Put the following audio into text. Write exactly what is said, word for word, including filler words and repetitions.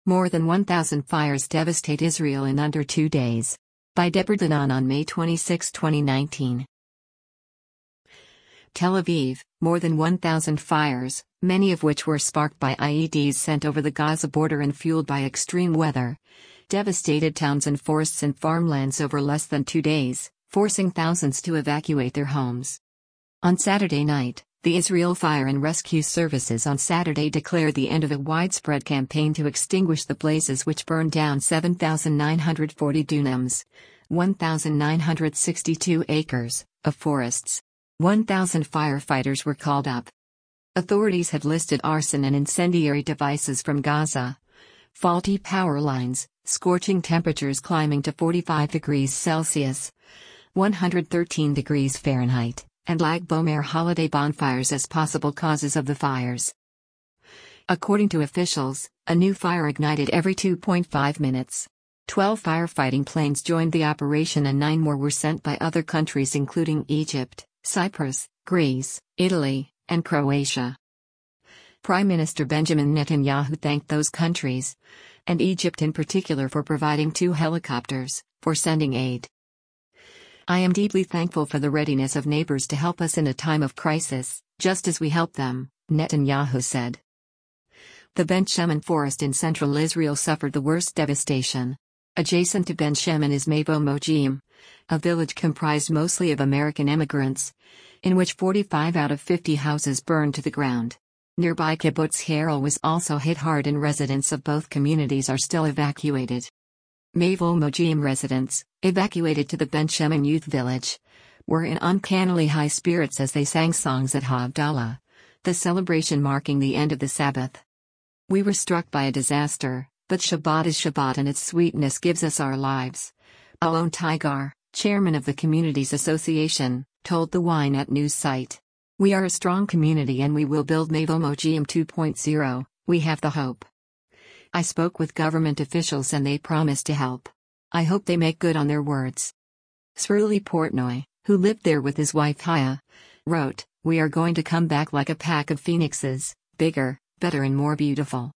More than one thousand fires devastate Israel in under two days. By Deborah Danan on May twenty-sixth, twenty nineteen. Tel Aviv, more than one thousand fires, many of which were sparked by I E Ds sent over the Gaza border and fueled by extreme weather, devastated towns and forests and farmlands over less than two days, forcing thousands to evacuate their homes. On Saturday night, the Israel Fire and Rescue Services on Saturday declared the end of a widespread campaign to extinguish the blazes which burned down seven thousand nine hundred forty dunams, one thousand nine hundred sixty-two acres, of forests. one thousand firefighters were called up. Authorities had listed arson and incendiary devices from Gaza, faulty power lines, scorching temperatures climbing to forty-five degrees Celsius, one hundred thirteen degrees Fahrenheit, and Lag Bomer holiday bonfires as possible causes of the fires. According to officials, a new fire ignited every two point five minutes. Twelve firefighting planes joined the operation and nine more were sent by other countries including Egypt, Cyprus, Greece, Italy, and Croatia. Prime Minister Benjamin Netanyahu thanked those countries, and Egypt in particular, for providing two helicopters, for sending aid. "I am deeply thankful for the readiness of neighbors to help us in a time of crisis, just as we help them," Netanyahu said. The Ben Shemen forest in central Israel suffered the worst devastation. Adjacent to Ben Shemen is Mevo Mojim, a village comprised mostly of American immigrants, in which forty-five out of fifty houses burned to the ground. Nearby Kibbutz Harel was also hit hard and residents of both communities are still evacuated. Mevo Mojim residents, evacuated to the Ben Shemen Youth Village, were in uncannily high spirits as they sang songs at Havdalah, the celebration marking the end of the Sabbath. "We were struck by a disaster, but Shabbat is Shabbat and its sweetness gives us our lives," Alon Tigar, chairman of the Communities Association, told the Ynet news site. "We are a strong community and we will build Mevo Mojim two point oh, we have the hope. I spoke with government officials and they promised to help. I hope they make good on their words." Sruli Portnoy, who lived there with his wife Haya, wrote, "We are going to come back like a pack of phoenixes, bigger, better and more beautiful."